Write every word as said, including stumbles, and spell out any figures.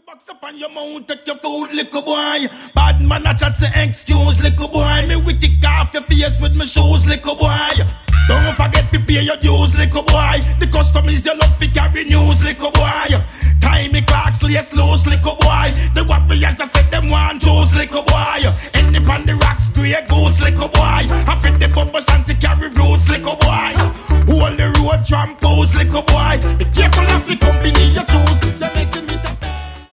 Box up on your mouth, take your food, little boy. Bad man, I chat say excuse, little boy. Me we kick off your face with my shoes, little boy. Don't forget to pay your dues, little boy. The custom is your love for carry news, little boy. Time me clocks, lace loose, little boy. The warriors I said them one choose, little boy. End up on the rocks, grey goose, little boy. I fit the bumper shanty carry roots, little boy. Hold the road, trampos, little boy. Be careful of the